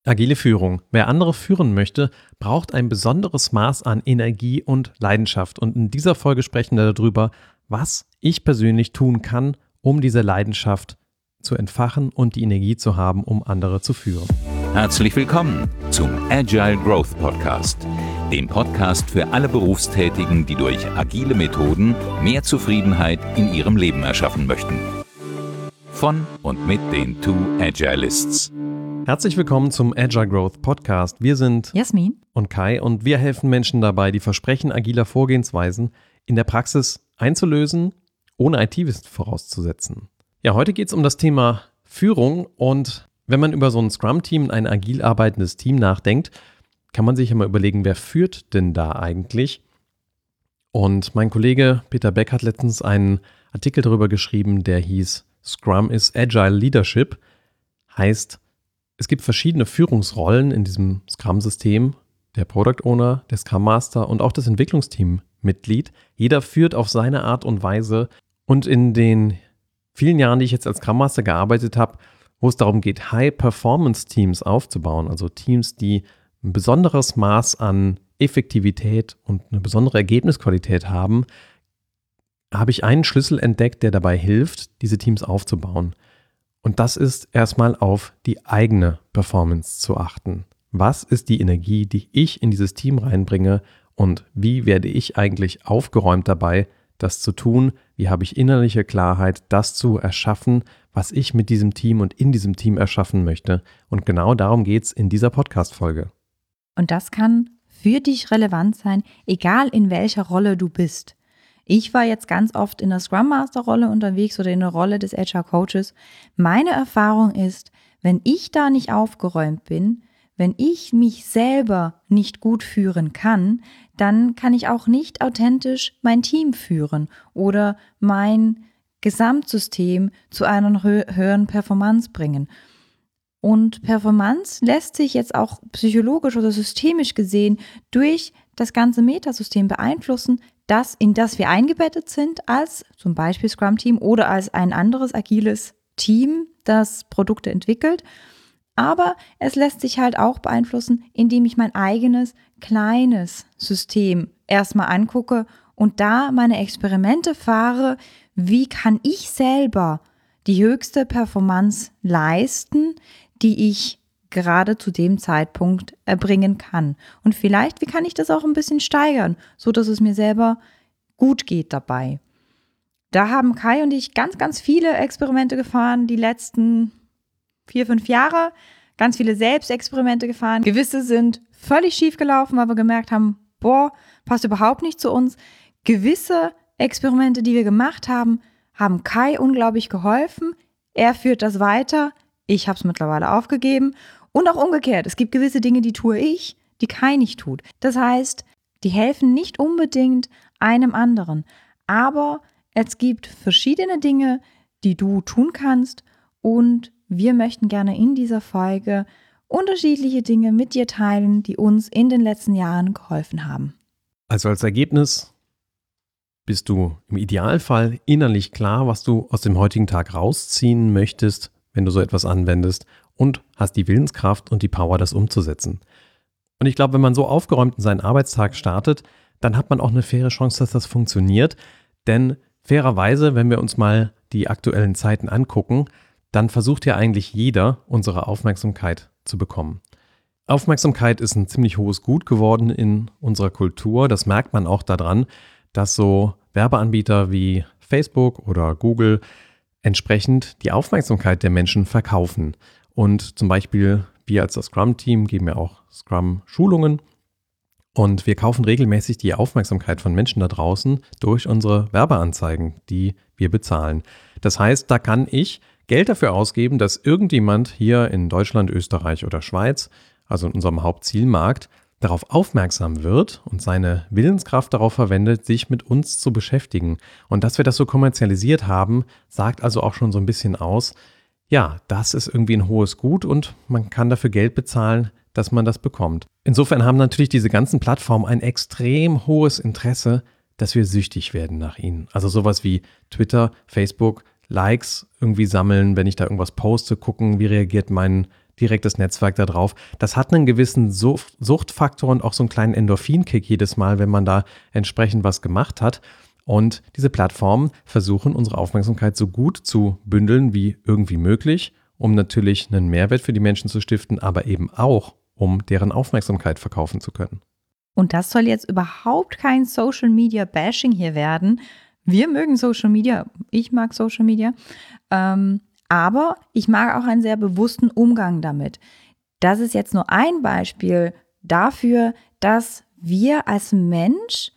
Agile Führung. Wer andere führen möchte, braucht ein besonderes Maß an Energie und Leidenschaft. Und in dieser Folge sprechen wir darüber, was ich persönlich tun kann, um diese Leidenschaft zu entfachen und die Energie zu haben, um andere zu führen. Herzlich willkommen zum Agile Growth Podcast, dem Podcast für alle Berufstätigen, die durch agile Methoden mehr Zufriedenheit in ihrem Leben erschaffen möchten. Von und mit den Two Agilists. Herzlich willkommen zum Agile Growth Podcast. Wir sind Jasmin und Kai und wir helfen Menschen dabei, die Versprechen agiler Vorgehensweisen in der Praxis einzulösen, ohne IT-Wissen vorauszusetzen. Ja, heute geht es um das Thema Führung und wenn man über so ein Scrum-Team, ein agil arbeitendes Team nachdenkt, kann man sich ja mal überlegen, wer führt denn da eigentlich? Und mein Kollege Peter Beck hat letztens einen Artikel darüber geschrieben, der hieß Scrum is Agile Leadership, heißt, es gibt verschiedene Führungsrollen in diesem Scrum-System, der Product Owner, der Scrum Master und auch das Entwicklungsteam-Mitglied. Jeder führt auf seine Art und Weise und in den vielen Jahren, die ich jetzt als Scrum Master gearbeitet habe, wo es darum geht, High-Performance-Teams aufzubauen, also Teams, die ein besonderes Maß an Effektivität und eine besondere Ergebnisqualität haben, habe ich einen Schlüssel entdeckt, der dabei hilft, diese Teams aufzubauen. Und das ist erstmal auf die eigene Performance zu achten. Was ist die Energie, die ich in dieses Team reinbringe und wie werde ich eigentlich aufgeräumt dabei, das zu tun? Wie habe ich innerliche Klarheit, das zu erschaffen, was ich mit diesem Team und in diesem Team erschaffen möchte? Und genau darum geht es in dieser Podcast-Folge. Und das kann für dich relevant sein, egal in welcher Rolle du bist. Ich war jetzt ganz oft in der Scrum Master Rolle unterwegs oder in der Rolle des Agile Coaches. Meine Erfahrung ist, wenn ich da nicht aufgeräumt bin, wenn ich mich selber nicht gut führen kann, dann kann ich auch nicht authentisch mein Team führen oder mein Gesamtsystem zu einer höheren Performance bringen. Und Performance lässt sich jetzt auch psychologisch oder systemisch gesehen durch das ganze Metasystem beeinflussen, in das wir eingebettet sind als zum Beispiel Scrum-Team oder als ein anderes agiles Team, das Produkte entwickelt. Aber es lässt sich halt auch beeinflussen, indem ich mein eigenes kleines System erstmal angucke und da meine Experimente fahre, wie kann ich selber die höchste Performance leisten, die ich gerade zu dem Zeitpunkt erbringen kann. Und vielleicht, wie kann ich das auch ein bisschen steigern, so dass es mir selber gut geht dabei. Da haben Kai und ich ganz, ganz viele Experimente gefahren, die letzten 4-5 Jahre, ganz viele Selbstexperimente gefahren. Gewisse sind völlig schief gelaufen, weil wir gemerkt haben, passt überhaupt nicht zu uns. Gewisse Experimente, die wir gemacht haben, haben Kai unglaublich geholfen. Er führt das weiter. Ich habe es mittlerweile aufgegeben. Und auch umgekehrt, es gibt gewisse Dinge, die tue ich, die Kai nicht tut. Das heißt, die helfen nicht unbedingt einem anderen. Aber es gibt verschiedene Dinge, die du tun kannst. Und wir möchten gerne in dieser Folge unterschiedliche Dinge mit dir teilen, die uns in den letzten Jahren geholfen haben. Also als Ergebnis bist du im Idealfall innerlich klar, was du aus dem heutigen Tag rausziehen möchtest, wenn du so etwas anwendest und hast die Willenskraft und die Power, das umzusetzen. Und ich glaube, wenn man so aufgeräumt in seinen Arbeitstag startet, dann hat man auch eine faire Chance, dass das funktioniert. Denn fairerweise, wenn wir uns mal die aktuellen Zeiten angucken, dann versucht ja eigentlich jeder, unsere Aufmerksamkeit zu bekommen. Aufmerksamkeit ist ein ziemlich hohes Gut geworden in unserer Kultur. Das merkt man auch daran, dass so Werbeanbieter wie Facebook oder Google entsprechend die Aufmerksamkeit der Menschen verkaufen. Und zum Beispiel wir als das Scrum-Team geben ja auch Scrum-Schulungen und wir kaufen regelmäßig die Aufmerksamkeit von Menschen da draußen durch unsere Werbeanzeigen, die wir bezahlen. Das heißt, da kann ich Geld dafür ausgeben, dass irgendjemand hier in Deutschland, Österreich oder Schweiz, also in unserem Hauptzielmarkt, darauf aufmerksam wird und seine Willenskraft darauf verwendet, sich mit uns zu beschäftigen. Und dass wir das so kommerzialisiert haben, sagt also auch schon so ein bisschen aus, ja, das ist irgendwie ein hohes Gut und man kann dafür Geld bezahlen, dass man das bekommt. Insofern haben natürlich diese ganzen Plattformen ein extrem hohes Interesse, dass wir süchtig werden nach ihnen. Also sowas wie Twitter, Facebook, Likes irgendwie sammeln, wenn ich da irgendwas poste, gucken, wie reagiert mein direktes Netzwerk da drauf. Das hat einen gewissen Suchtfaktor und auch so einen kleinen Endorphin-Kick jedes Mal, wenn man da entsprechend was gemacht hat. Und diese Plattformen versuchen, unsere Aufmerksamkeit so gut zu bündeln wie irgendwie möglich, um natürlich einen Mehrwert für die Menschen zu stiften, aber eben auch, um deren Aufmerksamkeit verkaufen zu können. Und das soll jetzt überhaupt kein Social-Media-Bashing hier werden. Wir mögen Social Media, ich mag Social Media, aber ich mag auch einen sehr bewussten Umgang damit. Das ist jetzt nur ein Beispiel dafür, dass wir als Mensch,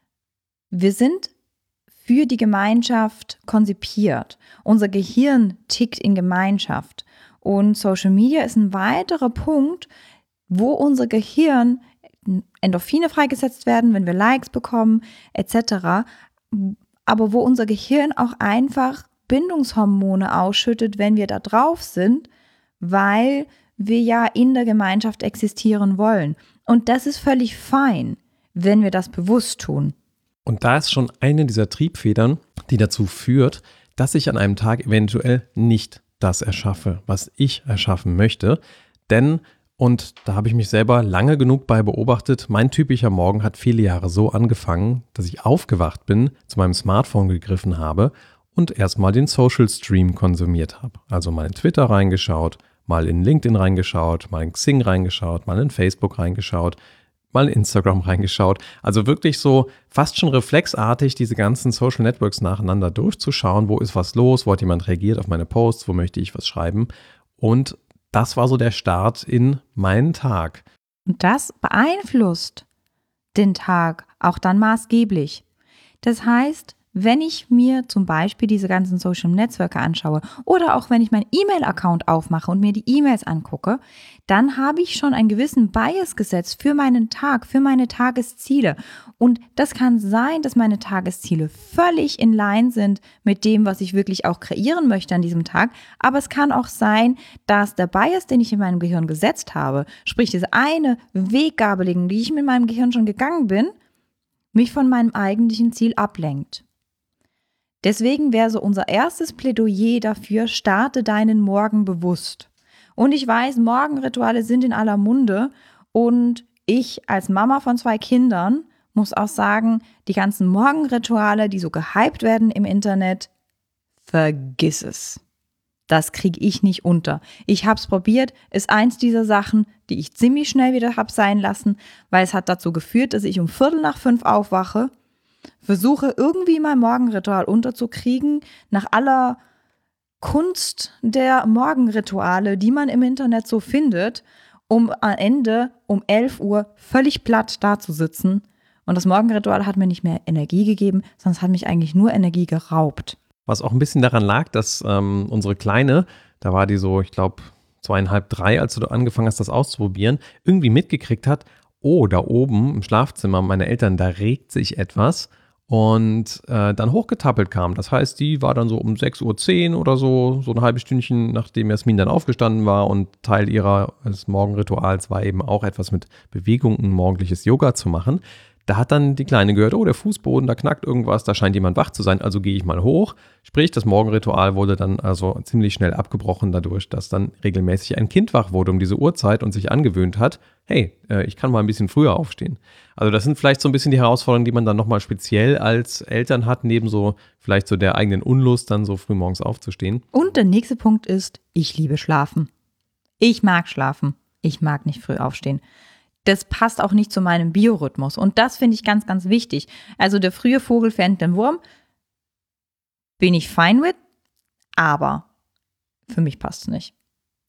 wir sind für die Gemeinschaft konzipiert. Unser Gehirn tickt in Gemeinschaft. Und Social Media ist ein weiterer Punkt, wo unser Gehirn Endorphine freigesetzt werden, wenn wir Likes bekommen, etc. Aber wo unser Gehirn auch einfach Bindungshormone ausschüttet, wenn wir da drauf sind, weil wir ja in der Gemeinschaft existieren wollen. Und das ist völlig fein, wenn wir das bewusst tun. Und da ist schon eine dieser Triebfedern, die dazu führt, dass ich an einem Tag eventuell nicht das erschaffe, was ich erschaffen möchte. Denn, und da habe ich mich selber lange genug bei beobachtet, mein typischer Morgen hat viele Jahre so angefangen, dass ich aufgewacht bin, zu meinem Smartphone gegriffen habe und erstmal den Social Stream konsumiert habe. Also mal in Twitter reingeschaut, mal in LinkedIn reingeschaut, mal in Xing reingeschaut, mal in Facebook reingeschaut, mal in Instagram reingeschaut. Also wirklich so fast schon reflexartig diese ganzen Social Networks nacheinander durchzuschauen, wo ist was los, wo hat jemand reagiert auf meine Posts, wo möchte ich was schreiben. Und das war so der Start in meinen Tag. Und das beeinflusst den Tag auch dann maßgeblich. Das heißt, wenn ich mir zum Beispiel diese ganzen Social-Netzwerke anschaue oder auch wenn ich meinen E-Mail-Account aufmache und mir die E-Mails angucke, dann habe ich schon einen gewissen Bias gesetzt für meinen Tag, für meine Tagesziele. Und das kann sein, dass meine Tagesziele völlig in Line sind mit dem, was ich wirklich auch kreieren möchte an diesem Tag. Aber es kann auch sein, dass der Bias, den ich in meinem Gehirn gesetzt habe, sprich diese eine Weggabelung, die ich mit meinem Gehirn schon gegangen bin, mich von meinem eigentlichen Ziel ablenkt. Deswegen wäre so unser erstes Plädoyer dafür, starte deinen Morgen bewusst. Und ich weiß, Morgenrituale sind in aller Munde und ich als Mama von 2 Kindern muss auch sagen, die ganzen Morgenrituale, die so gehypt werden im Internet, vergiss es. Das kriege ich nicht unter. Ich habe es probiert, ist eins dieser Sachen, die ich ziemlich schnell wieder habe sein lassen, weil es hat dazu geführt, dass ich um 4:45 aufwache, versuche irgendwie mein Morgenritual unterzukriegen, nach aller Kunst der Morgenrituale, die man im Internet so findet, um am Ende um 11 Uhr völlig platt dazusitzen. Und das Morgenritual hat mir nicht mehr Energie gegeben, sondern es hat mich eigentlich nur Energie geraubt. Was auch ein bisschen daran lag, dass unsere Kleine, da war die so, ich glaube 2,5, 3, als du angefangen hast, das auszuprobieren, irgendwie mitgekriegt hat, oh, da oben im Schlafzimmer meiner Eltern, da regt sich etwas und dann hochgetappelt kam. Das heißt, die war dann so um 6:10 Uhr oder so ein halbes Stündchen, nachdem Jasmin dann aufgestanden war und Teil ihres Morgenrituals war eben auch etwas mit Bewegung, ein morgendliches Yoga zu machen. Da hat dann die Kleine gehört, oh, der Fußboden, da knackt irgendwas, da scheint jemand wach zu sein, also gehe ich mal hoch. Sprich, das Morgenritual wurde dann also ziemlich schnell abgebrochen dadurch, dass dann regelmäßig ein Kind wach wurde um diese Uhrzeit und sich angewöhnt hat, hey, ich kann mal ein bisschen früher aufstehen. Also das sind vielleicht so ein bisschen die Herausforderungen, die man dann nochmal speziell als Eltern hat, neben so vielleicht so der eigenen Unlust, dann so früh morgens aufzustehen. Und der nächste Punkt ist, ich liebe Schlafen. Ich mag schlafen. Ich mag nicht früh aufstehen. Das passt auch nicht zu meinem Biorhythmus. Und das finde ich ganz, ganz wichtig. Also der frühe Vogel fängt den Wurm. Bin ich fine with, aber für mich passt es nicht.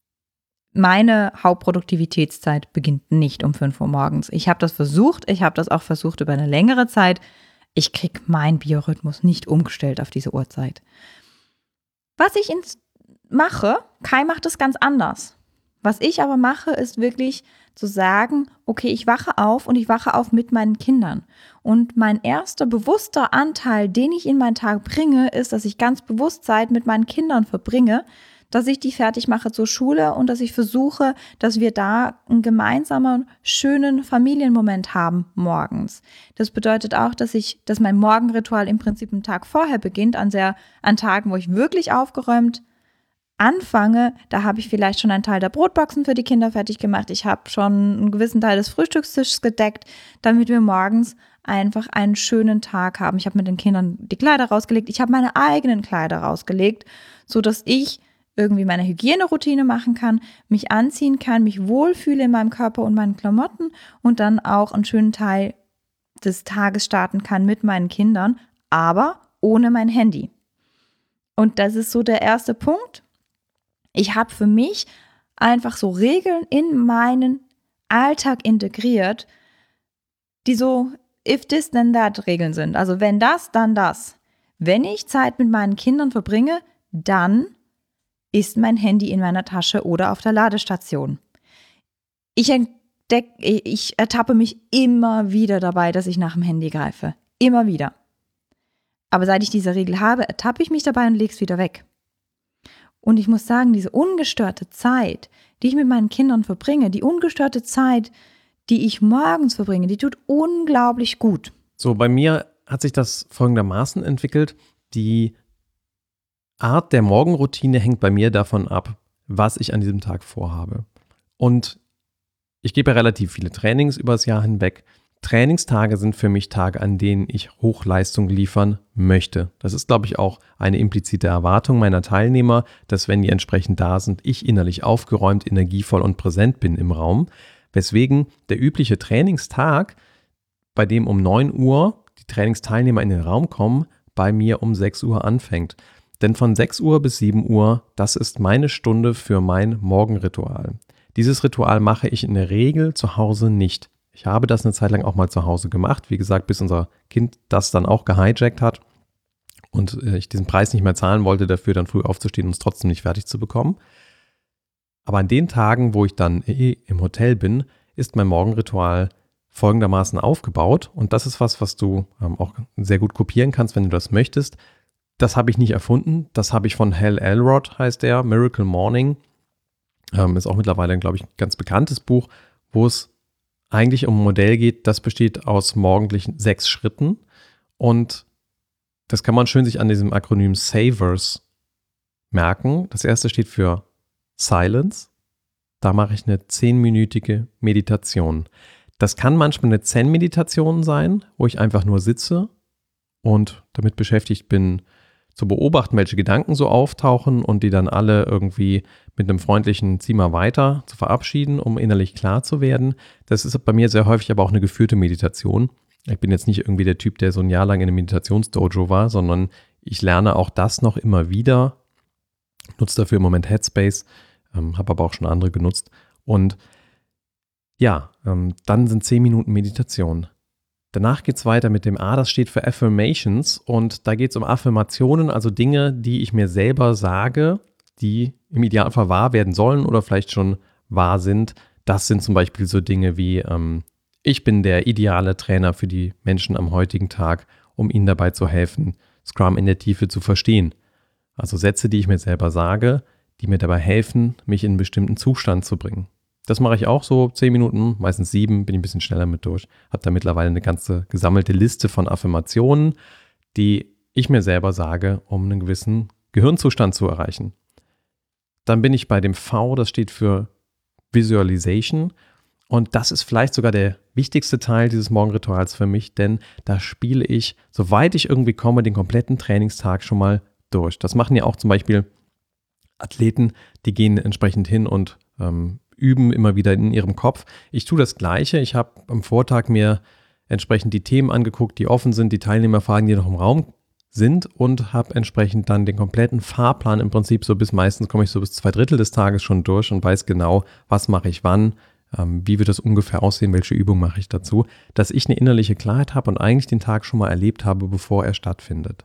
Meine Hauptproduktivitätszeit beginnt nicht um 5 Uhr morgens. Ich habe das versucht. Ich habe das auch versucht über eine längere Zeit. Ich kriege meinen Biorhythmus nicht umgestellt auf diese Uhrzeit. Was ich mache, Kai macht es ganz anders. Was ich aber mache, ist wirklich zu sagen, okay, ich wache auf und ich wache auf mit meinen Kindern. Und mein erster bewusster Anteil, den ich in meinen Tag bringe, ist, dass ich ganz bewusst Zeit mit meinen Kindern verbringe, dass ich die fertig mache zur Schule und dass ich versuche, dass wir da einen gemeinsamen, schönen Familienmoment haben morgens. Das bedeutet auch, dass mein Morgenritual im Prinzip einen Tag vorher beginnt, an Tagen, wo ich wirklich aufgeräumt anfange, da habe ich vielleicht schon einen Teil der Brotboxen für die Kinder fertig gemacht. Ich habe schon einen gewissen Teil des Frühstückstisches gedeckt, damit wir morgens einfach einen schönen Tag haben. Ich habe mit den Kindern die Kleider rausgelegt. Ich habe meine eigenen Kleider rausgelegt, sodass ich irgendwie meine Hygieneroutine machen kann, mich anziehen kann, mich wohlfühle in meinem Körper und meinen Klamotten und dann auch einen schönen Teil des Tages starten kann mit meinen Kindern, aber ohne mein Handy. Und das ist so der erste Punkt. Ich habe für mich einfach so Regeln in meinen Alltag integriert, die so if this, then that Regeln sind. Also wenn das, dann das. Wenn ich Zeit mit meinen Kindern verbringe, dann ist mein Handy in meiner Tasche oder auf der Ladestation. Ich ertappe mich immer wieder dabei, dass ich nach dem Handy greife. Immer wieder. Aber seit ich diese Regel habe, ertappe ich mich dabei und lege es wieder weg. Und ich muss sagen, diese ungestörte Zeit, die ich mit meinen Kindern verbringe, die ungestörte Zeit, die ich morgens verbringe, die tut unglaublich gut. So, bei mir hat sich das folgendermaßen entwickelt. Die Art der Morgenroutine hängt bei mir davon ab, was ich an diesem Tag vorhabe. Und ich gebe relativ viele Trainings übers Jahr hinweg. Trainingstage sind für mich Tage, an denen ich Hochleistung liefern möchte. Das ist, glaube ich, auch eine implizite Erwartung meiner Teilnehmer, dass, wenn die entsprechend da sind, ich innerlich aufgeräumt, energievoll und präsent bin im Raum. Weswegen der übliche Trainingstag, bei dem um 9 Uhr die Trainingsteilnehmer in den Raum kommen, bei mir um 6 Uhr anfängt. Denn von 6 Uhr bis 7 Uhr, das ist meine Stunde für mein Morgenritual. Dieses Ritual mache ich in der Regel zu Hause nicht. Ich habe das eine Zeit lang auch mal zu Hause gemacht, wie gesagt, bis unser Kind das dann auch gehijackt hat und ich diesen Preis nicht mehr zahlen wollte, dafür dann früh aufzustehen und es trotzdem nicht fertig zu bekommen. Aber an den Tagen, wo ich dann im Hotel bin, ist mein Morgenritual folgendermaßen aufgebaut. Und das ist was du auch sehr gut kopieren kannst, wenn du das möchtest. Das habe ich nicht erfunden. Das habe ich von Hal Elrod, heißt der, Miracle Morning. Ist auch mittlerweile, glaube ich, ein ganz bekanntes Buch, wo es eigentlich um ein Modell geht, das besteht aus morgendlichen 6 Schritten. Und das kann man schön sich an diesem Akronym SAVERS merken. Das erste steht für Silence. Da mache ich eine 10-minütige Meditation. Das kann manchmal eine Zen-Meditation sein, wo ich einfach nur sitze und damit beschäftigt bin, zu beobachten, welche Gedanken so auftauchen und die dann alle irgendwie mit einem freundlichen Zieh mal weiter zu verabschieden, um innerlich klar zu werden. Das ist bei mir sehr häufig aber auch eine geführte Meditation. Ich bin jetzt nicht irgendwie der Typ, der so ein Jahr lang in einem Meditationsdojo war, sondern ich lerne auch das noch immer wieder, nutze dafür im Moment Headspace, habe aber auch schon andere genutzt. Und ja, dann sind 10 Minuten Meditation. Danach geht es weiter mit dem A, das steht für Affirmations und da geht es um Affirmationen, also Dinge, die ich mir selber sage, die im Idealfall wahr werden sollen oder vielleicht schon wahr sind. Das sind zum Beispiel so Dinge wie, ich bin der ideale Trainer für die Menschen am heutigen Tag, um ihnen dabei zu helfen, Scrum in der Tiefe zu verstehen. Also Sätze, die ich mir selber sage, die mir dabei helfen, mich in einen bestimmten Zustand zu bringen. Das mache ich auch so 10 Minuten, meistens 7, bin ich ein bisschen schneller mit durch. Habe da mittlerweile eine ganze gesammelte Liste von Affirmationen, die ich mir selber sage, um einen gewissen Gehirnzustand zu erreichen. Dann bin ich bei dem V, das steht für Visualization. Und das ist vielleicht sogar der wichtigste Teil dieses Morgenrituals für mich, denn da spiele ich, soweit ich irgendwie komme, den kompletten Trainingstag schon mal durch. Das machen ja auch zum Beispiel Athleten, die gehen entsprechend hin und üben immer wieder in ihrem Kopf. Ich tue das Gleiche. Ich habe am Vortag mir entsprechend die Themen angeguckt, die offen sind, die Teilnehmerfragen, die noch im Raum sind und habe entsprechend dann den kompletten Fahrplan im Prinzip meistens komme ich so bis 2/3 des Tages schon durch und weiß genau, was mache ich wann, wie wird das ungefähr aussehen, welche Übung mache ich dazu, dass ich eine innerliche Klarheit habe und eigentlich den Tag schon mal erlebt habe, bevor er stattfindet.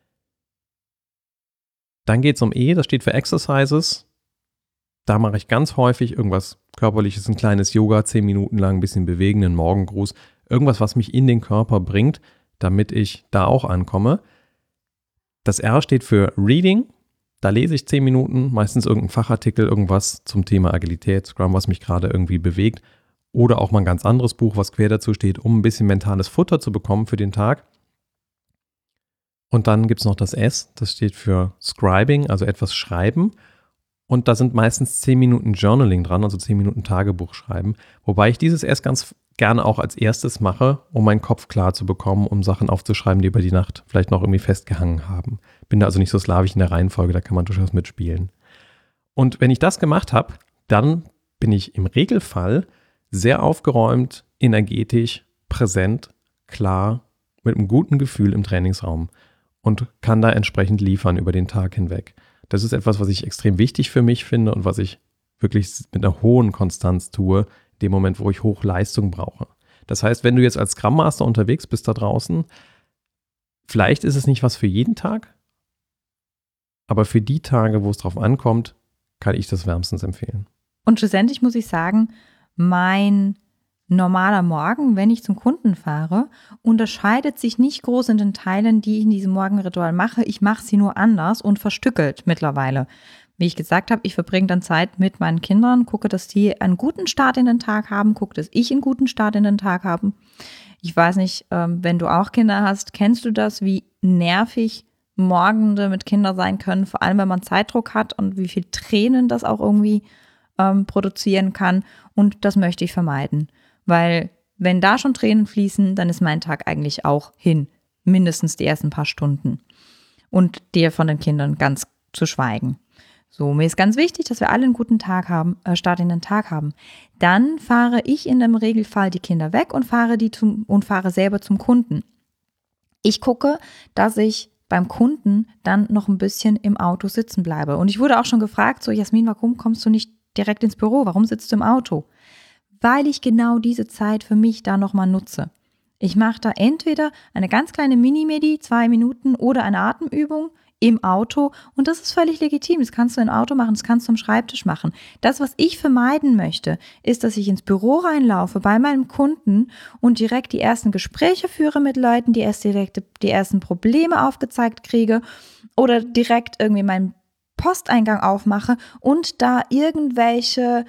Dann geht es um E, das steht für Exercises. Da mache ich ganz häufig irgendwas Körperliches, ein kleines Yoga, 10 Minuten lang, ein bisschen bewegen, einen Morgengruß, irgendwas, was mich in den Körper bringt, damit ich da auch ankomme. Das R steht für Reading. Da lese ich 10 Minuten, meistens irgendein Fachartikel, irgendwas zum Thema Agilität, Scrum, was mich gerade irgendwie bewegt. Oder auch mal ein ganz anderes Buch, was quer dazu steht, um ein bisschen mentales Futter zu bekommen für den Tag. Und dann gibt es noch das S, das steht für Scribing, also etwas schreiben. Und da sind meistens 10 Minuten Journaling dran, also 10 Minuten Tagebuch schreiben. Wobei ich dieses erst ganz gerne auch als erstes mache, um meinen Kopf klar zu bekommen, um Sachen aufzuschreiben, die über die Nacht vielleicht noch irgendwie festgehangen haben. Bin da also nicht so slawisch in der Reihenfolge, da kann man durchaus mitspielen. Und wenn ich das gemacht habe, dann bin ich im Regelfall sehr aufgeräumt, energetisch, präsent, klar, mit einem guten Gefühl im Trainingsraum und kann da entsprechend liefern über den Tag hinweg. Das ist etwas, was ich extrem wichtig für mich finde und was ich wirklich mit einer hohen Konstanz tue, in dem Moment, wo ich Hochleistung brauche. Das heißt, wenn du jetzt als Scrum Master unterwegs bist da draußen, vielleicht ist es nicht was für jeden Tag, aber für die Tage, wo es drauf ankommt, kann ich das wärmstens empfehlen. Und schlussendlich muss ich sagen, mein normaler Morgen, wenn ich zum Kunden fahre, unterscheidet sich nicht groß in den Teilen, die ich in diesem Morgenritual mache. Ich mache sie nur anders und verstückelt mittlerweile. Wie ich gesagt habe, ich verbringe dann Zeit mit meinen Kindern, gucke, dass die einen guten Start in den Tag haben, gucke, dass ich einen guten Start in den Tag habe. Ich weiß nicht, wenn du auch Kinder hast, kennst du das, wie nervig Morgende mit Kindern sein können, vor allem wenn man Zeitdruck hat und wie viel Tränen das auch irgendwie produzieren kann. Und das möchte ich vermeiden. Weil wenn da schon Tränen fließen, dann ist mein Tag eigentlich auch hin. Mindestens die ersten paar Stunden. Und dir von den Kindern ganz zu schweigen. So, mir ist ganz wichtig, dass wir alle einen guten Tag haben, Start in den Tag haben. Dann fahre ich in dem Regelfall die Kinder weg und fahre selber zum Kunden. Ich gucke, dass ich beim Kunden dann noch ein bisschen im Auto sitzen bleibe. Und ich wurde auch schon gefragt, so Jasmin, warum kommst du nicht direkt ins Büro? Warum sitzt du im Auto? Weil ich genau diese Zeit für mich da nochmal nutze. Ich mache da entweder eine ganz kleine Mini-Medi, 2 Minuten, oder eine Atemübung im Auto und das ist völlig legitim. Das kannst du im Auto machen, das kannst du am Schreibtisch machen. Das, was ich vermeiden möchte, ist, dass ich ins Büro reinlaufe bei meinem Kunden und direkt die ersten Gespräche führe mit Leuten, die ersten Probleme aufgezeigt kriege oder direkt irgendwie meinen Posteingang aufmache und da irgendwelche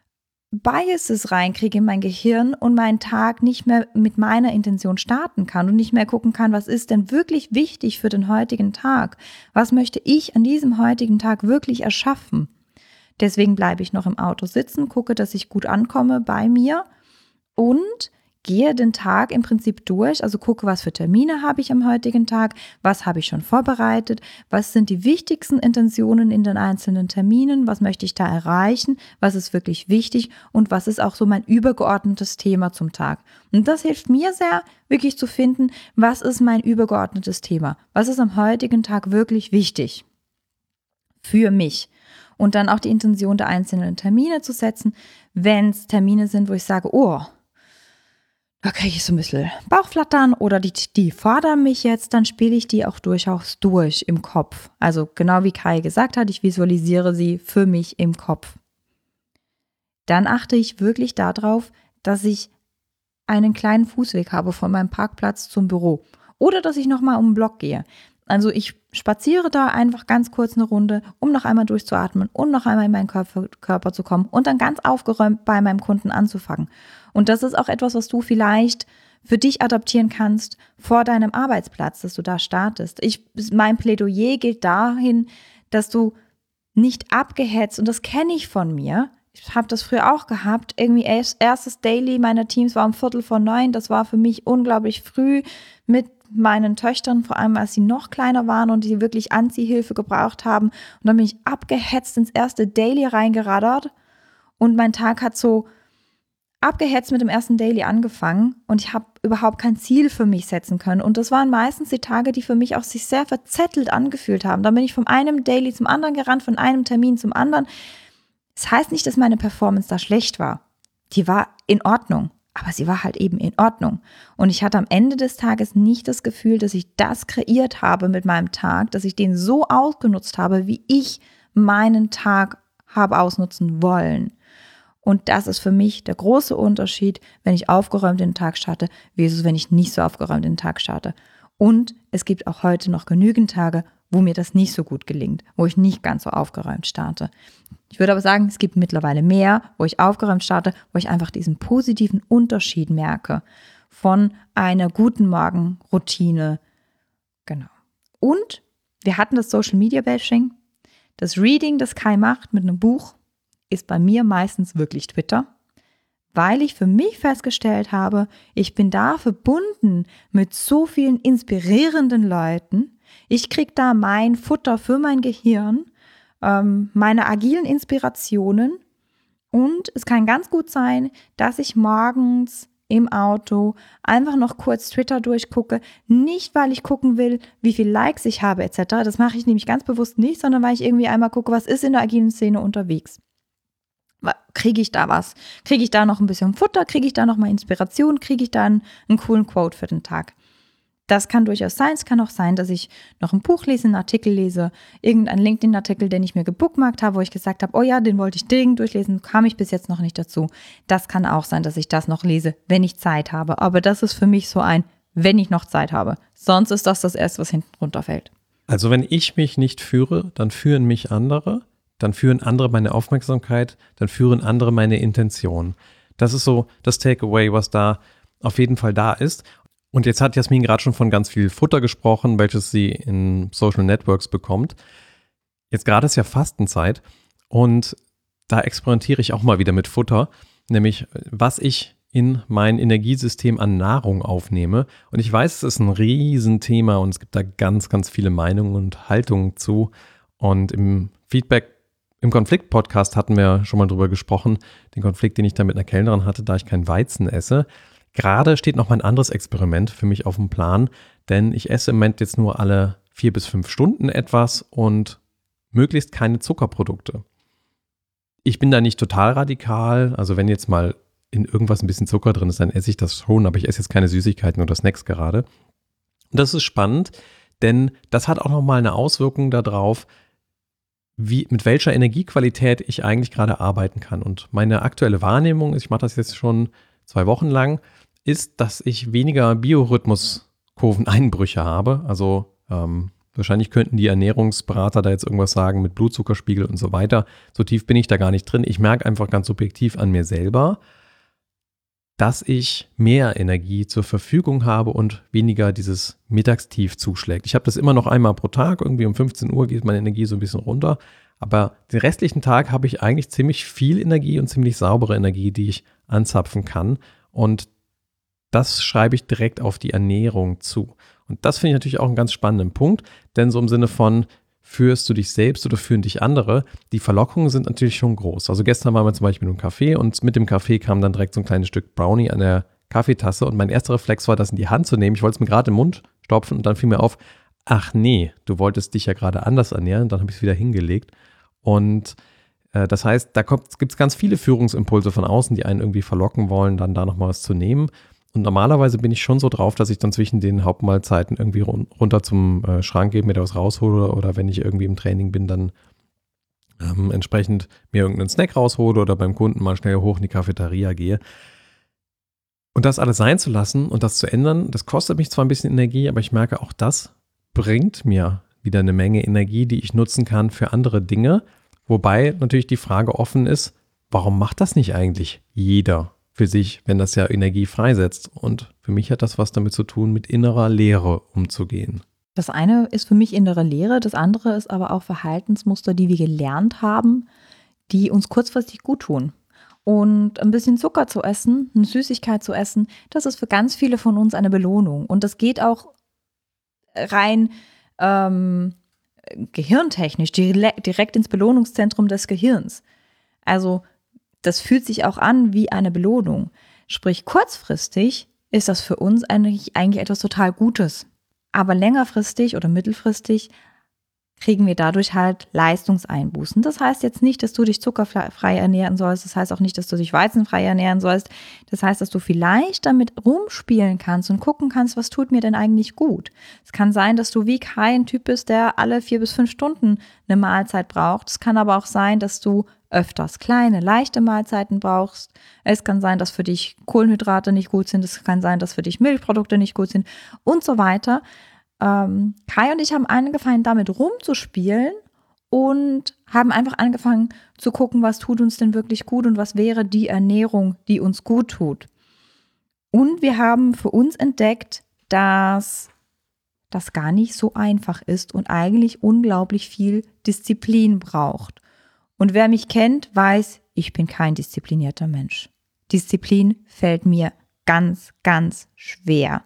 Biases reinkriege in mein Gehirn und meinen Tag nicht mehr mit meiner Intention starten kann und nicht mehr gucken kann, was ist denn wirklich wichtig für den heutigen Tag? Was möchte ich an diesem heutigen Tag wirklich erschaffen? Deswegen bleibe ich noch im Auto sitzen, gucke, dass ich gut ankomme bei mir und gehe den Tag im Prinzip durch, also gucke, was für Termine habe ich am heutigen Tag, was habe ich schon vorbereitet, was sind die wichtigsten Intentionen in den einzelnen Terminen, was möchte ich da erreichen, was ist wirklich wichtig und was ist auch so mein übergeordnetes Thema zum Tag. Und das hilft mir sehr, wirklich zu finden, was ist mein übergeordnetes Thema, was ist am heutigen Tag wirklich wichtig für mich. Und dann auch die Intention der einzelnen Termine zu setzen, wenn es Termine sind, wo ich sage, oh, da kriege ich so ein bisschen Bauchflattern oder die fordern mich jetzt, dann spiele ich die auch durchaus durch im Kopf. Also genau wie Kai gesagt hat, ich visualisiere sie für mich im Kopf. Dann achte ich wirklich darauf, dass ich einen kleinen Fußweg habe von meinem Parkplatz zum Büro oder dass ich nochmal um den Block gehe. Also ich spaziere da einfach ganz kurz eine Runde, um noch einmal durchzuatmen und noch einmal in meinen Körper zu kommen und dann ganz aufgeräumt bei meinem Kunden anzufangen. Und das ist auch etwas, was du vielleicht für dich adaptieren kannst vor deinem Arbeitsplatz, dass du da startest. Mein Plädoyer geht dahin, dass du nicht abgehetzt, und das kenne ich von mir, ich habe das früher auch gehabt, irgendwie erstes Daily meiner Teams war um 8:45, das war für mich unglaublich früh mit meinen Töchtern, vor allem als sie noch kleiner waren und die wirklich Anziehhilfe gebraucht haben. Und dann bin ich abgehetzt ins erste Daily reingeraddert und mein Tag hat so abgehetzt mit dem ersten Daily angefangen und ich habe überhaupt kein Ziel für mich setzen können. Und das waren meistens die Tage, die für mich auch sich sehr verzettelt angefühlt haben. Dann bin ich von einem Daily zum anderen gerannt, von einem Termin zum anderen. Das heißt nicht, dass meine Performance da schlecht war. Die war in Ordnung. Aber sie war halt eben in Ordnung. Und ich hatte am Ende des Tages nicht das Gefühl, dass ich das kreiert habe mit meinem Tag, dass ich den so ausgenutzt habe, wie ich meinen Tag habe ausnutzen wollen. Und das ist für mich der große Unterschied, wenn ich aufgeräumt in den Tag starte, versus wenn ich nicht so aufgeräumt in den Tag starte. Und es gibt auch heute noch genügend Tage, wo mir das nicht so gut gelingt, wo ich nicht ganz so aufgeräumt starte. Ich würde aber sagen, es gibt mittlerweile mehr, wo ich aufgeräumt starte, wo ich einfach diesen positiven Unterschied merke von einer guten Morgenroutine. Genau. Und wir hatten das Social Media Bashing. Das Reading, das Kai macht mit einem Buch, ist bei mir meistens wirklich Twitter, weil ich für mich festgestellt habe, ich bin da verbunden mit so vielen inspirierenden Leuten. Ich kriege da mein Futter für mein Gehirn, meine agilen Inspirationen, und es kann ganz gut sein, dass ich morgens im Auto einfach noch kurz Twitter durchgucke, nicht weil ich gucken will, wie viele Likes ich habe etc. Das mache ich nämlich ganz bewusst nicht, sondern weil ich irgendwie einmal gucke, was ist in der agilen Szene unterwegs. Kriege ich da was? Kriege ich da noch ein bisschen Futter? Kriege ich da noch mal Inspiration? Kriege ich da einen coolen Quote für den Tag? Das kann durchaus sein. Es kann auch sein, dass ich noch ein Buch lese, einen Artikel lese, irgendeinen LinkedIn-Artikel, den ich mir gebookmarkt habe, wo ich gesagt habe, oh ja, den wollte ich dringend durchlesen, kam ich bis jetzt noch nicht dazu. Das kann auch sein, dass ich das noch lese, wenn ich Zeit habe. Aber das ist für mich so ein, wenn ich noch Zeit habe. Sonst ist das Erste, was hinten runterfällt. Also wenn ich mich nicht führe, dann führen mich andere, dann führen andere meine Aufmerksamkeit, dann führen andere meine Intention. Das ist so das Takeaway, was da auf jeden Fall da ist. Und jetzt hat Jasmin gerade schon von ganz viel Futter gesprochen, welches sie in Social Networks bekommt. Jetzt gerade ist ja Fastenzeit und da experimentiere ich auch mal wieder mit Futter, nämlich was ich in mein Energiesystem an Nahrung aufnehme. Und ich weiß, es ist ein Riesenthema und es gibt da ganz, ganz viele Meinungen und Haltungen zu. Und im Feedback, im Konflikt-Podcast hatten wir schon mal drüber gesprochen, den Konflikt, den ich da mit einer Kellnerin hatte, da ich kein Weizen esse. Gerade steht noch mal ein anderes Experiment für mich auf dem Plan, denn ich esse im Moment jetzt nur alle 4 bis 5 Stunden etwas und möglichst keine Zuckerprodukte. Ich bin da nicht total radikal, also wenn jetzt mal in irgendwas ein bisschen Zucker drin ist, dann esse ich das schon, aber ich esse jetzt keine Süßigkeiten oder Snacks gerade. Und das ist spannend, denn das hat auch noch mal eine Auswirkung darauf, mit welcher Energiequalität ich eigentlich gerade arbeiten kann. Und meine aktuelle Wahrnehmung, ich mache das jetzt schon 2 Wochen lang, ist, dass ich weniger Biorhythmuskurveneinbrüche habe. Also wahrscheinlich könnten die Ernährungsberater da jetzt irgendwas sagen mit Blutzuckerspiegel und so weiter. So tief bin ich da gar nicht drin. Ich merke einfach ganz subjektiv an mir selber, dass ich mehr Energie zur Verfügung habe und weniger dieses Mittagstief zuschlägt. Ich habe das immer noch einmal pro Tag, irgendwie um 15 Uhr geht meine Energie so ein bisschen runter, aber den restlichen Tag habe ich eigentlich ziemlich viel Energie und ziemlich saubere Energie, die ich anzapfen kann, und das schreibe ich direkt auf die Ernährung zu. Und das finde ich natürlich auch einen ganz spannenden Punkt, denn so im Sinne von, führst du dich selbst oder führen dich andere, die Verlockungen sind natürlich schon groß. Also gestern waren wir zum Beispiel mit einem Kaffee und mit dem Kaffee kam dann direkt so ein kleines Stück Brownie an der Kaffeetasse und mein erster Reflex war, das in die Hand zu nehmen. Ich wollte es mir gerade im Mund stopfen und dann fiel mir auf, ach nee, du wolltest dich ja gerade anders ernähren. Und dann habe ich es wieder hingelegt und das heißt, da gibt es ganz viele Führungsimpulse von außen, die einen irgendwie verlocken wollen, dann da nochmal was zu nehmen. Und normalerweise bin ich schon so drauf, dass ich dann zwischen den Hauptmahlzeiten irgendwie runter zum Schrank gehe, mir da was raushole oder wenn ich irgendwie im Training bin, dann entsprechend mir irgendeinen Snack raushole oder beim Kunden mal schnell hoch in die Cafeteria gehe. Und das alles sein zu lassen und das zu ändern, das kostet mich zwar ein bisschen Energie, aber ich merke, auch das bringt mir wieder eine Menge Energie, die ich nutzen kann für andere Dinge. Wobei natürlich die Frage offen ist, warum macht das nicht eigentlich jeder für sich, wenn das ja Energie freisetzt? Und für mich hat das was damit zu tun, mit innerer Leere umzugehen. Das eine ist für mich innere Leere, das andere ist aber auch Verhaltensmuster, die wir gelernt haben, die uns kurzfristig gut tun. Und ein bisschen Zucker zu essen, eine Süßigkeit zu essen, das ist für ganz viele von uns eine Belohnung. Und das geht auch rein gehirntechnisch, direkt ins Belohnungszentrum des Gehirns. Also das fühlt sich auch an wie eine Belohnung. Sprich, kurzfristig ist das für uns eigentlich etwas total Gutes. Aber längerfristig oder mittelfristig kriegen wir dadurch halt Leistungseinbußen. Das heißt jetzt nicht, dass du dich zuckerfrei ernähren sollst. Das heißt auch nicht, dass du dich weizenfrei ernähren sollst. Das heißt, dass du vielleicht damit rumspielen kannst und gucken kannst, was tut mir denn eigentlich gut. Es kann sein, dass du wie Kai ein Typ bist, der alle 4 bis 5 Stunden eine Mahlzeit braucht. Es kann aber auch sein, dass du öfters kleine, leichte Mahlzeiten brauchst. Es kann sein, dass für dich Kohlenhydrate nicht gut sind. Es kann sein, dass für dich Milchprodukte nicht gut sind und so weiter. Kai und ich haben angefangen, damit rumzuspielen und haben einfach angefangen zu gucken, was tut uns denn wirklich gut und was wäre die Ernährung, die uns gut tut. Und wir haben für uns entdeckt, dass das gar nicht so einfach ist und eigentlich unglaublich viel Disziplin braucht. Und wer mich kennt, weiß, ich bin kein disziplinierter Mensch. Disziplin fällt mir ganz, ganz schwer.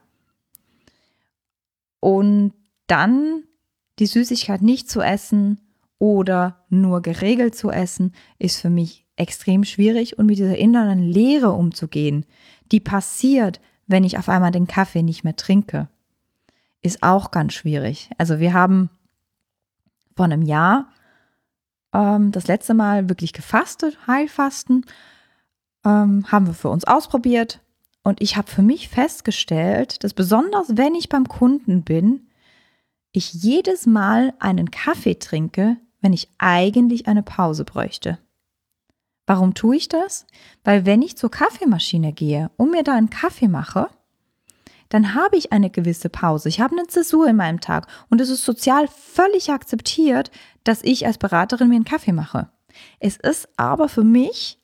Und dann die Süßigkeit nicht zu essen oder nur geregelt zu essen, ist für mich extrem schwierig. Und mit dieser inneren Leere umzugehen, die passiert, wenn ich auf einmal den Kaffee nicht mehr trinke, ist auch ganz schwierig. Also wir haben vor einem Jahr das letzte Mal wirklich gefastet, Heilfasten, haben wir für uns ausprobiert. Und ich habe für mich festgestellt, dass besonders wenn ich beim Kunden bin, ich jedes Mal einen Kaffee trinke, wenn ich eigentlich eine Pause bräuchte. Warum tue ich das? Weil wenn ich zur Kaffeemaschine gehe und mir da einen Kaffee mache, dann habe ich eine gewisse Pause. Ich habe eine Zäsur in meinem Tag und es ist sozial völlig akzeptiert, dass ich als Beraterin mir einen Kaffee mache. Es ist aber für mich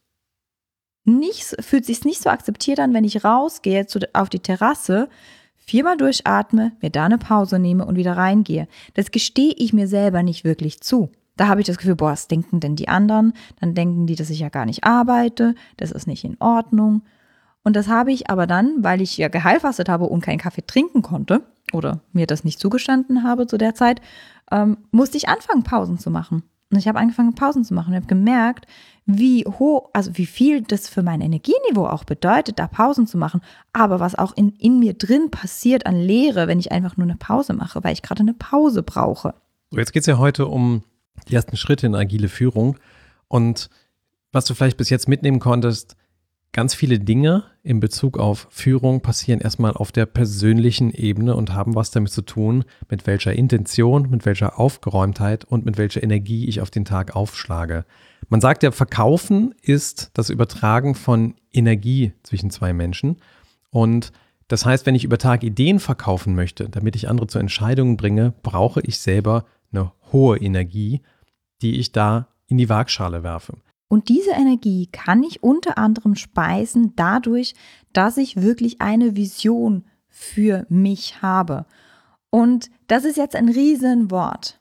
fühlt sich nicht so akzeptiert an, wenn ich rausgehe auf die Terrasse, 4-mal durchatme, mir da eine Pause nehme und wieder reingehe. Das gestehe ich mir selber nicht wirklich zu. Da habe ich das Gefühl, was denken denn die anderen? Dann denken die, dass ich ja gar nicht arbeite, das ist nicht in Ordnung. Und das habe ich aber dann, weil ich ja geheilfastet habe und keinen Kaffee trinken konnte oder mir das nicht zugestanden habe zu der Zeit, musste ich anfangen, Pausen zu machen. Und ich habe angefangen, Pausen zu machen und habe gemerkt, wie viel das für mein Energieniveau auch bedeutet, da Pausen zu machen, aber was auch in mir drin passiert an Leere, wenn ich einfach nur eine Pause mache, weil ich gerade eine Pause brauche. So, jetzt geht es ja heute um die ersten Schritte in agile Führung und was du vielleicht bis jetzt mitnehmen konntest, ganz viele Dinge in Bezug auf Führung passieren erstmal auf der persönlichen Ebene und haben was damit zu tun, mit welcher Intention, mit welcher Aufgeräumtheit und mit welcher Energie ich auf den Tag aufschlage. Man sagt ja, Verkaufen ist das Übertragen von Energie zwischen zwei Menschen. Und das heißt, wenn ich über Tag Ideen verkaufen möchte, damit ich andere zu Entscheidungen bringe, brauche ich selber eine hohe Energie, die ich da in die Waagschale werfe. Und diese Energie kann ich unter anderem speisen dadurch, dass ich wirklich eine Vision für mich habe. Und das ist jetzt ein Riesenwort.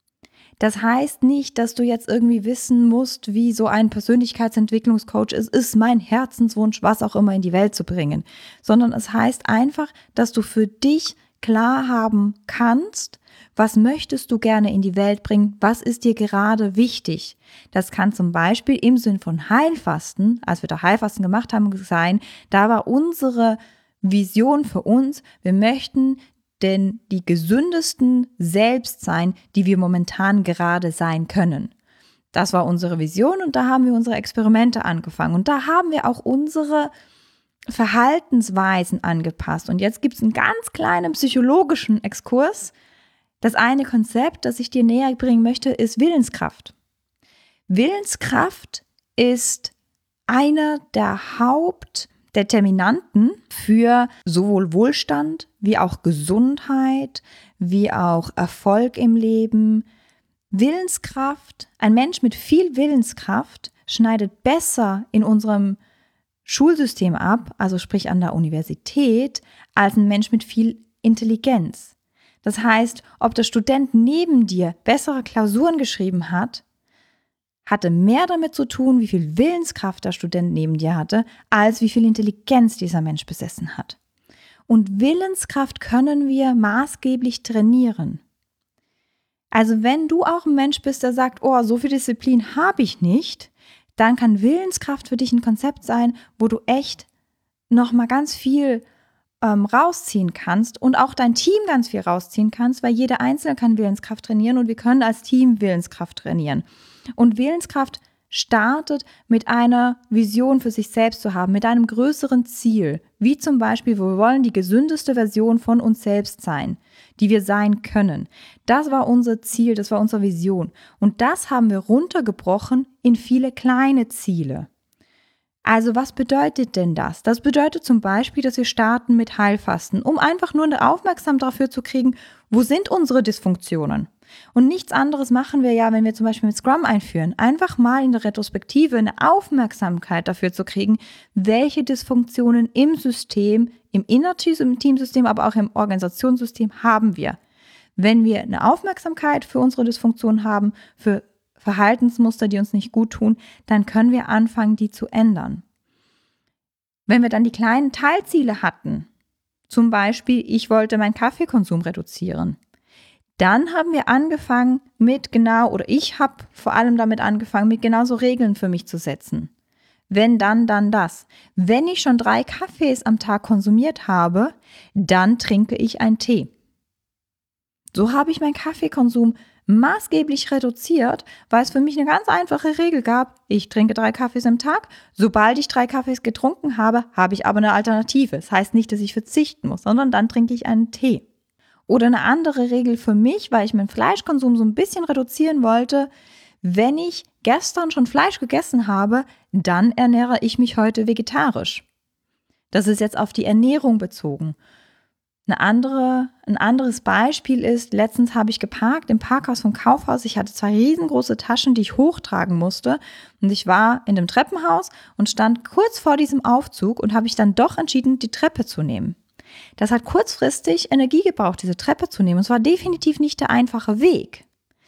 Das heißt nicht, dass du jetzt irgendwie wissen musst, wie so ein Persönlichkeitsentwicklungscoach ist. Es ist mein Herzenswunsch, was auch immer in die Welt zu bringen. Sondern es heißt einfach, dass du für dich klar haben kannst, was möchtest du gerne in die Welt bringen? Was ist dir gerade wichtig? Das kann zum Beispiel im Sinn von Heilfasten, als wir da Heilfasten gemacht haben, sein, da war unsere Vision für uns, wir möchten denn die gesündesten selbst sein, die wir momentan gerade sein können. Das war unsere Vision und da haben wir unsere Experimente angefangen und da haben wir auch unsere Verhaltensweisen angepasst. Und jetzt gibt es einen ganz kleinen psychologischen Exkurs. Das eine Konzept, das ich dir näher bringen möchte, ist Willenskraft. Willenskraft ist einer der Hauptdeterminanten für sowohl Wohlstand wie auch Gesundheit, wie auch Erfolg im Leben. Willenskraft, ein Mensch mit viel Willenskraft schneidet besser in unserem Schulsystem ab, also sprich an der Universität, als ein Mensch mit viel Intelligenz. Das heißt, ob der Student neben dir bessere Klausuren geschrieben hat, hatte mehr damit zu tun, wie viel Willenskraft der Student neben dir hatte, als wie viel Intelligenz dieser Mensch besessen hat. Und Willenskraft können wir maßgeblich trainieren. Also wenn du auch ein Mensch bist, der sagt, oh, so viel Disziplin habe ich nicht, dann kann Willenskraft für dich ein Konzept sein, wo du echt nochmal ganz viel rausziehen kannst und auch dein Team ganz viel rausziehen kannst, weil jeder Einzelne kann Willenskraft trainieren und wir können als Team Willenskraft trainieren. Und Willenskraft startet mit einer Vision für sich selbst zu haben, mit einem größeren Ziel, wie zum Beispiel, wir wollen die gesündeste Version von uns selbst sein, die wir sein können. Das war unser Ziel, das war unsere Vision. Und das haben wir runtergebrochen in viele kleine Ziele. Also was bedeutet denn das? Das bedeutet zum Beispiel, dass wir starten mit Heilfasten, um einfach nur eine Aufmerksamkeit dafür zu kriegen, wo sind unsere Dysfunktionen? Und nichts anderes machen wir ja, wenn wir zum Beispiel mit Scrum einführen. Einfach mal in der Retrospektive eine Aufmerksamkeit dafür zu kriegen, welche Dysfunktionen im System, im Inner-Teamsystem, aber auch im Organisationssystem haben wir. Wenn wir eine Aufmerksamkeit für unsere Dysfunktion haben, für Verhaltensmuster, die uns nicht gut tun, dann können wir anfangen, die zu ändern. Wenn wir dann die kleinen Teilziele hatten, zum Beispiel, ich wollte meinen Kaffeekonsum reduzieren, dann haben wir angefangen ich habe vor allem damit angefangen, mit genauso Regeln für mich zu setzen. Wenn dann das. Wenn ich schon 3 Kaffees am Tag konsumiert habe, dann trinke ich einen Tee. So habe ich meinen Kaffeekonsum maßgeblich reduziert, weil es für mich eine ganz einfache Regel gab. Ich trinke 3 Kaffees am Tag. Sobald ich 3 Kaffees getrunken habe, habe ich aber eine Alternative. Das heißt nicht, dass ich verzichten muss, sondern dann trinke ich einen Tee. Oder eine andere Regel für mich, weil ich meinen Fleischkonsum so ein bisschen reduzieren wollte. Wenn ich gestern schon Fleisch gegessen habe, dann ernähre ich mich heute vegetarisch. Das ist jetzt auf die Ernährung bezogen. Ein anderes Beispiel ist, letztens habe ich geparkt im Parkhaus vom Kaufhaus. Ich hatte 2 riesengroße Taschen, die ich hochtragen musste. Und ich war in dem Treppenhaus und stand kurz vor diesem Aufzug und habe ich dann doch entschieden, die Treppe zu nehmen. Das hat kurzfristig Energie gebraucht, diese Treppe zu nehmen. Es war definitiv nicht der einfache Weg.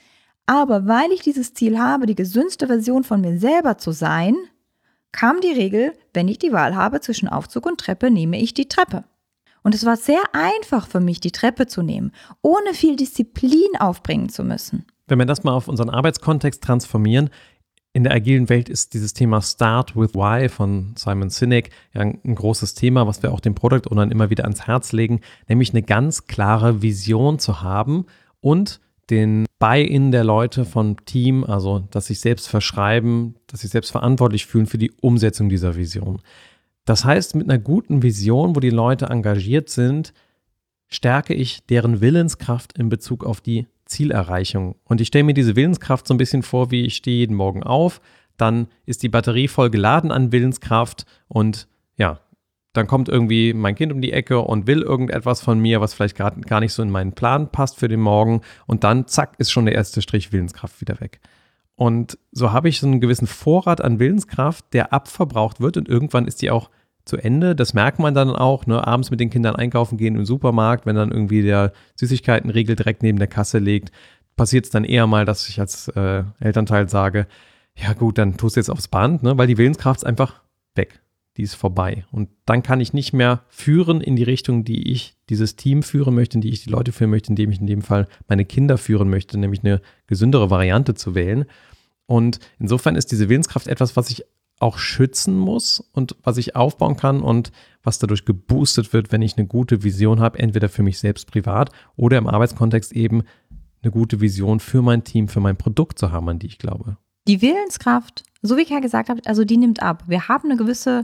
Aber weil ich dieses Ziel habe, die gesündeste Version von mir selber zu sein, kam die Regel, wenn ich die Wahl habe zwischen Aufzug und Treppe, nehme ich die Treppe. Und es war sehr einfach für mich, die Treppe zu nehmen, ohne viel Disziplin aufbringen zu müssen. Wenn wir das mal auf unseren Arbeitskontext transformieren, in der agilen Welt ist dieses Thema Start with Why von Simon Sinek ja ein großes Thema, was wir auch den Product Ownern immer wieder ans Herz legen, nämlich eine ganz klare Vision zu haben und den Buy-in der Leute vom Team, also dass sich selbst verschreiben, dass sich selbst verantwortlich fühlen für die Umsetzung dieser Vision. Das heißt, mit einer guten Vision, wo die Leute engagiert sind, stärke ich deren Willenskraft in Bezug auf die Zielerreichung. Und ich stelle mir diese Willenskraft so ein bisschen vor, wie ich stehe jeden Morgen auf, dann ist die Batterie voll geladen an Willenskraft und ja, dann kommt irgendwie mein Kind um die Ecke und will irgendetwas von mir, was vielleicht gerade gar nicht so in meinen Plan passt für den Morgen und dann zack, ist schon der erste Strich Willenskraft wieder weg. Und so habe ich so einen gewissen Vorrat an Willenskraft, der abverbraucht wird und irgendwann ist die auch zu Ende. Das merkt man dann auch, ne? Abends mit den Kindern einkaufen gehen im Supermarkt, wenn dann irgendwie der Süßigkeitenriegel direkt neben der Kasse liegt, passiert es dann eher mal, dass ich als Elternteil sage, ja gut, dann tust du jetzt aufs Band, ne? Weil die Willenskraft ist einfach weg. Die ist vorbei. Und dann kann ich nicht mehr führen in die Richtung, die ich dieses Team führen möchte, in die ich die Leute führen möchte, indem ich in dem Fall meine Kinder führen möchte, nämlich eine gesündere Variante zu wählen. Und insofern ist diese Willenskraft etwas, was ich auch schützen muss und was ich aufbauen kann und was dadurch geboostet wird, wenn ich eine gute Vision habe, entweder für mich selbst privat oder im Arbeitskontext eben eine gute Vision für mein Team, für mein Produkt zu haben, an die ich glaube. Die Willenskraft, so wie ich ja gesagt habe, also die nimmt ab. Wir haben so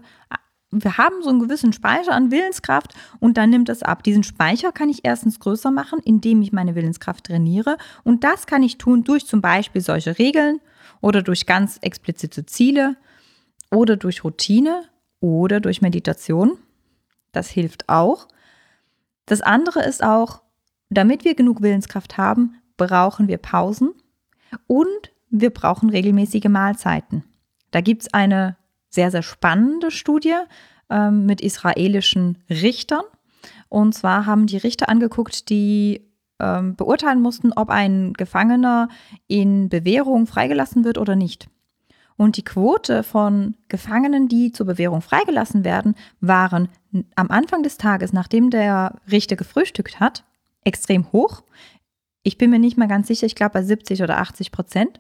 einen gewissen Speicher an Willenskraft und dann nimmt es ab. Diesen Speicher kann ich erstens größer machen, indem ich meine Willenskraft trainiere und das kann ich tun durch zum Beispiel solche Regeln oder durch ganz explizite Ziele oder durch Routine oder durch Meditation. Das hilft auch. Das andere ist auch, damit wir genug Willenskraft haben, brauchen wir Pausen und wir brauchen regelmäßige Mahlzeiten. Da gibt es eine sehr, sehr spannende Studie mit israelischen Richtern. Und zwar haben die Richter angeguckt, die beurteilen mussten, ob ein Gefangener in Bewährung freigelassen wird oder nicht. Und die Quote von Gefangenen, die zur Bewährung freigelassen werden, waren am Anfang des Tages, nachdem der Richter gefrühstückt hat, extrem hoch. Ich bin mir nicht mal ganz sicher, ich glaube bei 70 oder 80%.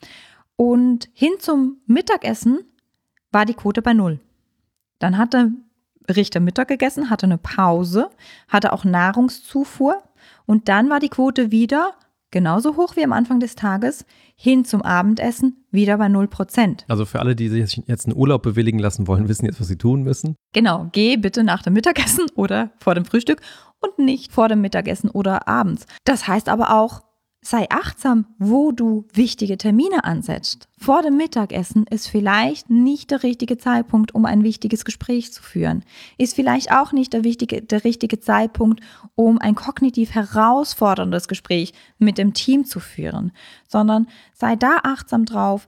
Und hin zum Mittagessen war die Quote bei 0. Dann hat der Richter Mittag gegessen, hatte eine Pause, hatte auch Nahrungszufuhr und dann war die Quote wieder genauso hoch wie am Anfang des Tages, hin zum Abendessen wieder bei 0%. Also für alle, die sich jetzt einen Urlaub bewilligen lassen wollen, wissen jetzt, was sie tun müssen. Genau, geh bitte nach dem Mittagessen oder vor dem Frühstück und nicht vor dem Mittagessen oder abends. Das heißt aber auch, sei achtsam, wo du wichtige Termine ansetzt. Vor dem Mittagessen ist vielleicht nicht der richtige Zeitpunkt, um ein wichtiges Gespräch zu führen. Ist vielleicht auch nicht der richtige Zeitpunkt, um ein kognitiv herausforderndes Gespräch mit dem Team zu führen. Sondern sei da achtsam drauf,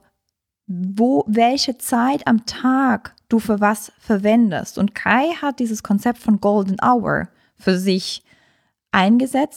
welche Zeit am Tag du für was verwendest. Und Kai hat dieses Konzept von Golden Hour für sich eingesetzt.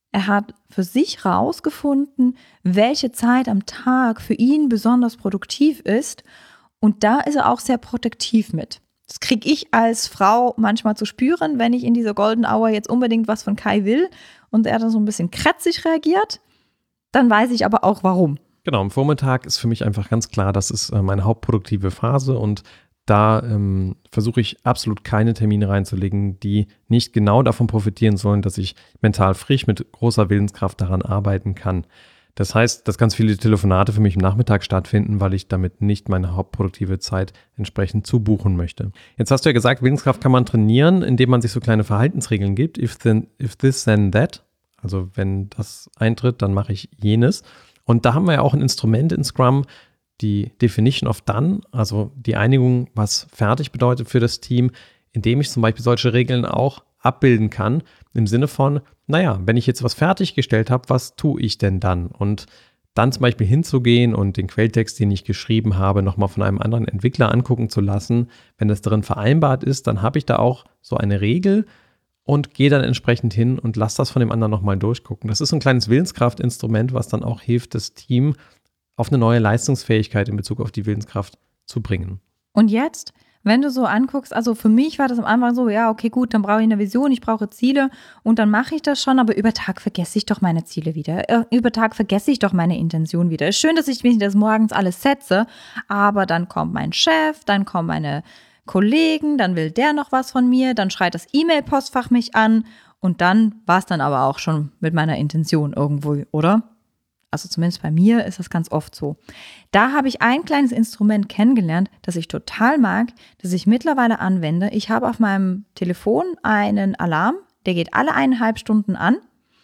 Er hat für sich rausgefunden, welche Zeit am Tag für ihn besonders produktiv ist. Und da ist er auch sehr protektiv mit. Das kriege ich als Frau manchmal zu spüren, wenn ich in dieser Golden Hour jetzt unbedingt was von Kai will und er dann so ein bisschen kratzig reagiert. Dann weiß ich aber auch, warum. Genau, am Vormittag ist für mich einfach ganz klar, das ist meine hauptproduktive Phase und da versuche ich absolut keine Termine reinzulegen, die nicht genau davon profitieren sollen, dass ich mental frisch mit großer Willenskraft daran arbeiten kann. Das heißt, dass ganz viele Telefonate für mich im Nachmittag stattfinden, weil ich damit nicht meine hauptproduktive Zeit entsprechend zubuchen möchte. Jetzt hast du ja gesagt, Willenskraft kann man trainieren, indem man sich so kleine Verhaltensregeln gibt. If this, then that. Also wenn das eintritt, dann mache ich jenes. Und da haben wir ja auch ein Instrument in Scrum, die Definition of Done, also die Einigung, was fertig bedeutet für das Team, indem ich zum Beispiel solche Regeln auch abbilden kann, im Sinne von, naja, wenn ich jetzt was fertiggestellt habe, was tue ich denn dann? Und dann zum Beispiel hinzugehen und den Quelltext, den ich geschrieben habe, nochmal von einem anderen Entwickler angucken zu lassen. Wenn das darin vereinbart ist, dann habe ich da auch so eine Regel und gehe dann entsprechend hin und lasse das von dem anderen nochmal durchgucken. Das ist ein kleines Willenskraftinstrument, was dann auch hilft, das Team auf eine neue Leistungsfähigkeit in Bezug auf die Willenskraft zu bringen. Und jetzt, wenn du so anguckst, also für mich war das am Anfang so, ja, okay, gut, dann brauche ich eine Vision, ich brauche Ziele und dann mache ich das schon, aber über Tag vergesse ich doch meine Ziele wieder. Über Tag vergesse ich doch meine Intention wieder. Ist schön, dass ich mich das morgens alles setze, aber dann kommt mein Chef, dann kommen meine Kollegen, dann will der noch was von mir, dann schreit das E-Mail-Postfach mich an und dann war es dann aber auch schon mit meiner Intention irgendwo, oder? Also zumindest bei mir ist das ganz oft so. Da habe ich ein kleines Instrument kennengelernt, das ich total mag, das ich mittlerweile anwende. Ich habe auf meinem Telefon einen Alarm, der geht alle 1,5 Stunden an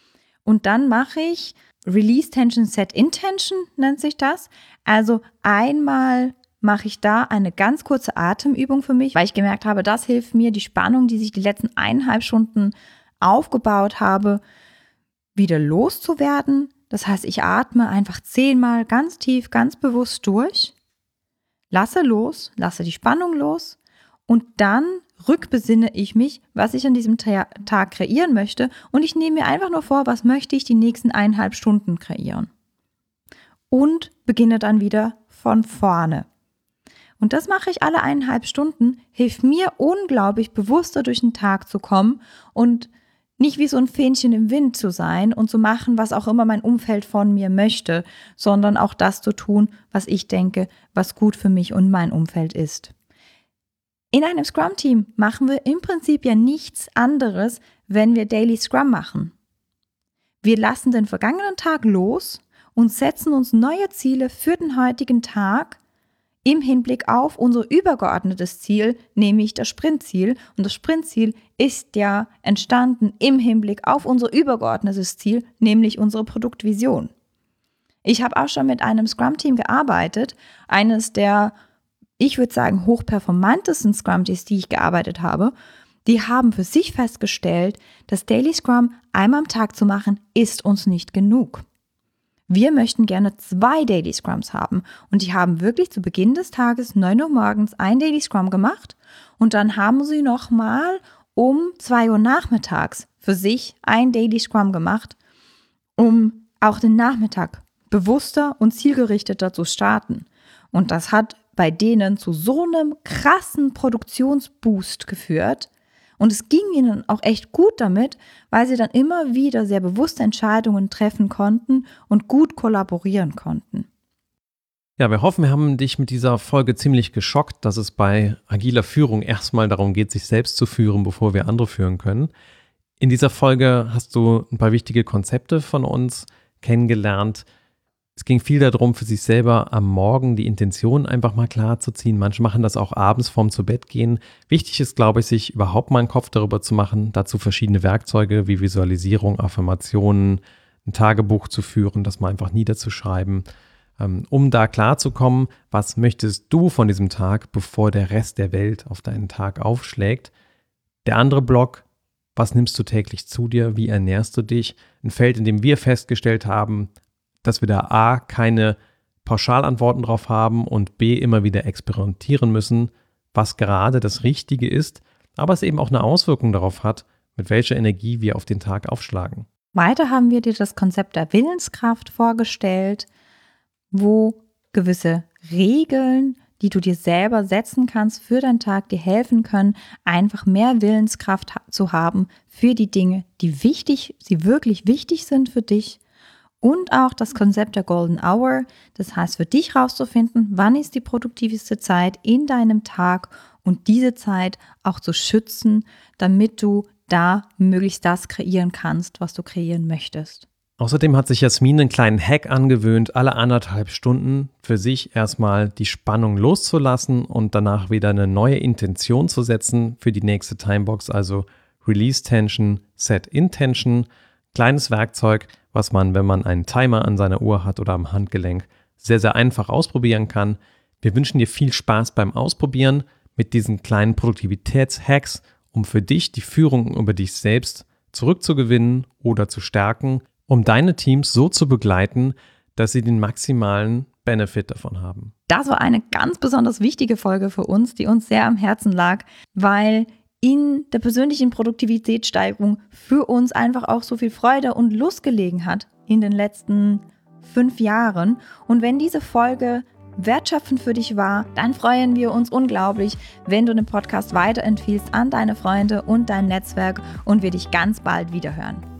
und dann mache ich Release Tension, Set Intention, nennt sich das. Also einmal mache ich da eine ganz kurze Atemübung für mich, weil ich gemerkt habe, das hilft mir, die Spannung, die sich die letzten 1,5 Stunden aufgebaut habe, wieder loszuwerden. Das heißt, ich atme einfach 10-mal ganz tief, ganz bewusst durch, lasse los, lasse die Spannung los und dann rückbesinne ich mich, was ich an diesem Tag kreieren möchte und ich nehme mir einfach nur vor, was möchte ich die nächsten 1,5 Stunden kreieren und beginne dann wieder von vorne. Und das mache ich alle 1,5 Stunden, hilft mir unglaublich, bewusster durch den Tag zu kommen und nicht wie so ein Fähnchen im Wind zu sein und zu machen, was auch immer mein Umfeld von mir möchte, sondern auch das zu tun, was ich denke, was gut für mich und mein Umfeld ist. In einem Scrum-Team machen wir im Prinzip ja nichts anderes, wenn wir Daily Scrum machen. Wir lassen den vergangenen Tag los und setzen uns neue Ziele für den heutigen Tag im Hinblick auf unser übergeordnetes Ziel, nämlich das Sprintziel. Und das Sprintziel ist ja entstanden im Hinblick auf unser übergeordnetes Ziel, nämlich unsere Produktvision. Ich habe auch schon mit einem Scrum-Team gearbeitet, eines der, ich würde sagen, hochperformantesten Scrum-Teams, die ich gearbeitet habe. Die haben für sich festgestellt, dass Daily Scrum einmal am Tag zu machen, ist uns nicht genug. Wir möchten gerne 2 Daily Scrums haben und die haben wirklich zu Beginn des Tages 9 Uhr morgens ein Daily Scrum gemacht und dann haben sie nochmal um 2 Uhr nachmittags für sich ein Daily Scrum gemacht, um auch den Nachmittag bewusster und zielgerichteter zu starten. Und das hat bei denen zu so einem krassen Produktionsboost geführt. Und es ging ihnen auch echt gut damit, weil sie dann immer wieder sehr bewusste Entscheidungen treffen konnten und gut kollaborieren konnten. Ja, wir hoffen, wir haben dich mit dieser Folge ziemlich geschockt, dass es bei agiler Führung erstmal darum geht, sich selbst zu führen, bevor wir andere führen können. In dieser Folge hast du ein paar wichtige Konzepte von uns kennengelernt. Es ging viel darum, für sich selber am Morgen die Intention einfach mal klar zu ziehen. Manche machen das auch abends vorm Zu-Bett-Gehen. Wichtig ist, glaube ich, sich überhaupt mal einen Kopf darüber zu machen, dazu verschiedene Werkzeuge wie Visualisierung, Affirmationen, ein Tagebuch zu führen, das mal einfach niederzuschreiben, um da klar zu kommen, was möchtest du von diesem Tag, bevor der Rest der Welt auf deinen Tag aufschlägt. Der andere Block, was nimmst du täglich zu dir, wie ernährst du dich? Ein Feld, in dem wir festgestellt haben, dass wir da A, keine Pauschalantworten drauf haben und B, immer wieder experimentieren müssen, was gerade das Richtige ist, aber es eben auch eine Auswirkung darauf hat, mit welcher Energie wir auf den Tag aufschlagen. Weiter haben wir dir das Konzept der Willenskraft vorgestellt, wo gewisse Regeln, die du dir selber setzen kannst für deinen Tag, dir helfen können, einfach mehr Willenskraft zu haben für die Dinge, die wirklich wichtig sind für dich. Und auch das Konzept der Golden Hour, das heißt für dich rauszufinden, wann ist die produktivste Zeit in deinem Tag und diese Zeit auch zu schützen, damit du da möglichst das kreieren kannst, was du kreieren möchtest. Außerdem hat sich Jasmin einen kleinen Hack angewöhnt, alle 1,5 Stunden für sich erstmal die Spannung loszulassen und danach wieder eine neue Intention zu setzen für die nächste Timebox, also Release Tension, Set Intention. Kleines Werkzeug, was man, wenn man einen Timer an seiner Uhr hat oder am Handgelenk, sehr, sehr einfach ausprobieren kann. Wir wünschen dir viel Spaß beim Ausprobieren mit diesen kleinen Produktivitätshacks, um für dich die Führung über dich selbst zurückzugewinnen oder zu stärken, um deine Teams so zu begleiten, dass sie den maximalen Benefit davon haben. Das war eine ganz besonders wichtige Folge für uns, die uns sehr am Herzen lag, weil in der persönlichen Produktivitätssteigerung für uns einfach auch so viel Freude und Lust gelegen hat in den letzten 5 Jahren. Und wenn diese Folge wertschöpfend für dich war, dann freuen wir uns unglaublich, wenn du den Podcast weiterempfiehlst an deine Freunde und dein Netzwerk und wir dich ganz bald wiederhören.